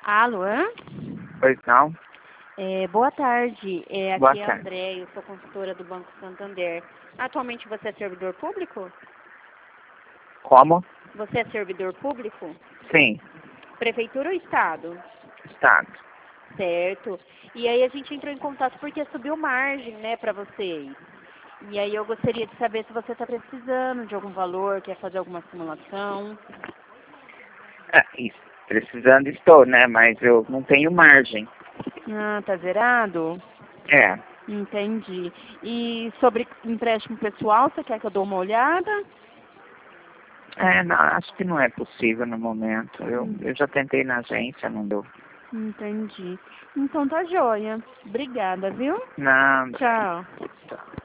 Alô? Pois não? Boa tarde. Boa Aqui é a tarde. André, eu sou consultora do Banco Santander. Atualmente você é servidor público? Como? Você é servidor público? Sim, Prefeitura ou Estado? Estado. Certo. E aí a gente entrou em contato porque subiu margem, né, para vocês. E aí eu gostaria de saber se você está precisando de algum valor, quer fazer alguma simulação. Isso. Precisando estou, né? Mas eu não tenho margem. Ah, tá zerado? É. Entendi. E sobre empréstimo pessoal, você quer que eu dê uma olhada? Não, acho que não é possível no momento. Eu já tentei na agência, não deu. Entendi. Então tá joia. Obrigada, viu? Não, Tchau. tá.